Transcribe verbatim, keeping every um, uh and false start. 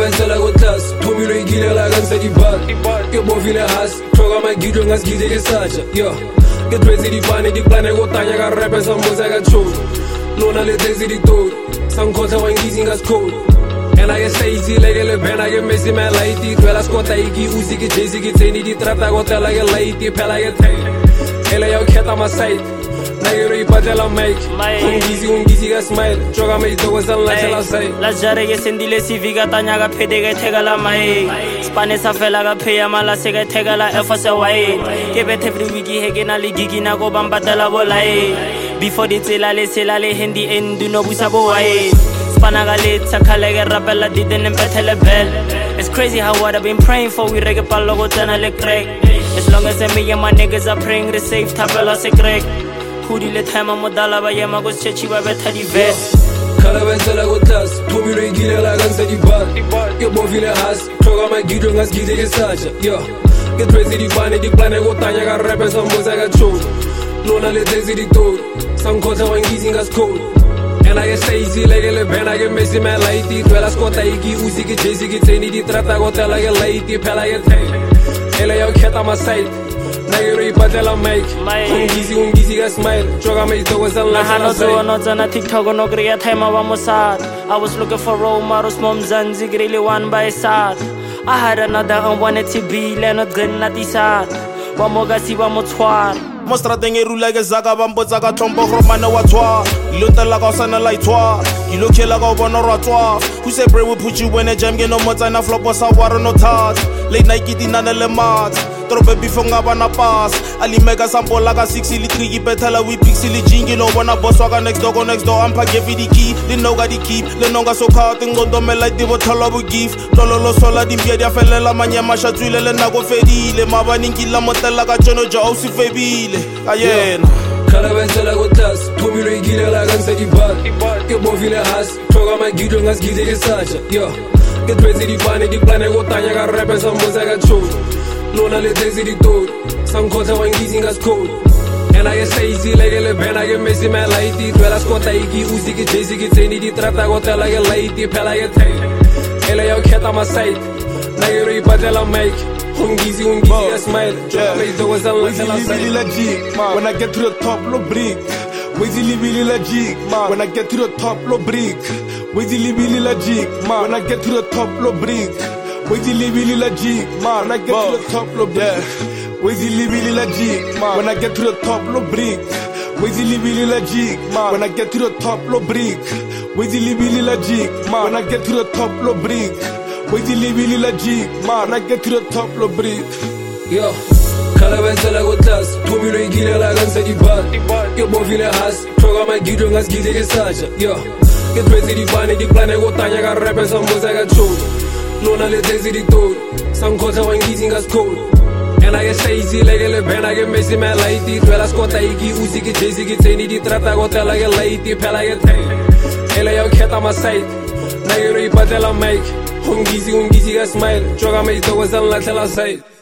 benzela kotlasi thomilo ikilela kanisa dibali ke bofile hasi thoka magido ngasgide ke sacha yo ke twetse dipane diplane go tanya ka repe sa motsa ka tsholo lona le tse di tori sankhotha wa ngizi ngaskolo and I get lazy like a pen I get messy man like it well as kota iki uzi ke jesi ke tseni di trata go tela ke light phela ke tay ele yo kheta ma side na yo ri patela make ngizi ngizi ka smile joga me ito go sala tela sai la jare ke sendile civica tanya ka phede ke theka la mai spane sa fela ka pheya mala se ke theka la f s y ke bethe every week he ke na le gigi na go bambatela bolai before di tsela le sela le handy end no busa bo wai Spanagalita, Kalega Rabella didn't embetele bell. It's crazy how what I've been praying for. We reggae palogo tana crack. As long as me and my niggas are praying the safe tabela se crack. Kudi le time modala ba yama go chechi ba betha di vest. Kala benzela go class, thomilo ikilela kanisa dibali. Ke bofile hasi, thoka magido ngasgide ke sacha. Yo, ke twetse dipane diplane go tanya ka repe sa motsa ka tsholo. Lona le tse di tori, sankhotha wa ngizi ngaskolo. And I get lazy like a pen I get messy man like it well as kota iki uzi ke jesi ke tseni di trata go tela ke light phela ke tay ele yo kheta ma side na yo ri patela make ngizi ngizi ka smile joga me ito go sala hano zo no tsana TikTok no kriya time wa mosad I was looking for role models mom zanzi really one by side I had another and wanted to be Leonard Glen la tisat wa moga si wa motshwara Mostrateng e rula ke zaka ba mpotsa ka tlhompo goromane wa tshwa ilo tella ka o sana la itshwa kilo khela ka o bona ro tswa who say pray we put you when a jam ke no motsana flopo sa war no touch late night ke dinana le mat trobe before nga bana pass ali mega sample la ka six le three ke betala we pixel jingi no bona boss wa ka next door go next door ampa give the key le no ga di keep le no ga so kha tingondo me like di bothala bo give tololo sola di mpia dia felela manyama shatswile le nako fedile mabani ngila motela ka jono ja o se febile ayena Kala benzela go class thomilo ikilela kanisa dibali ke bofile hasi thoka magido ngasgide ke sacha yo ke twetse dipane diplane go tanya ka repe sa motsa ka tsholo lona le tse di tori sankhotha wa ngizi ngaskolo and I get lazy like a pen I get messy man like it well as kota iki uzi ke jesi ke tseni di trata go tela ke light phela ke tay ele yo kheta ma side na yo ri patela make ngizi ngizi ka smile joga me ito go sala tela sai legit when I get to the top lo brick Wheezy Libby legit when I get to the top lo brick Wheezy Libby legit when I get to the top lo brick Wheezy Libby legit when I get to the top lo brick Wheezy Libby legit when I get to the top lo brick Wheezy Libby legit when I get to the top lo brick Wheezy Libby legit when I get to the top lo brick Wheezy Libby legit when I get to the top lo brick yo Kala benzela go class thomilo ikilela kanisa dibali ke bofile hasi thoka magido ngasgide ke sacha yo ke twetse dipane diplane go tanya ka repe sa motsa ka tsholo lona le tse di tori sankhotha wa ngizi ngaskolo and I get lazy like a pen I get messy man like it well as kota iki uzi ke jesi ke tseni di trata go tela ke light phela ke tay ele yo kheta ma side na yo ri patela make ngizi ngizi ka smile joga me ito go sala tela sai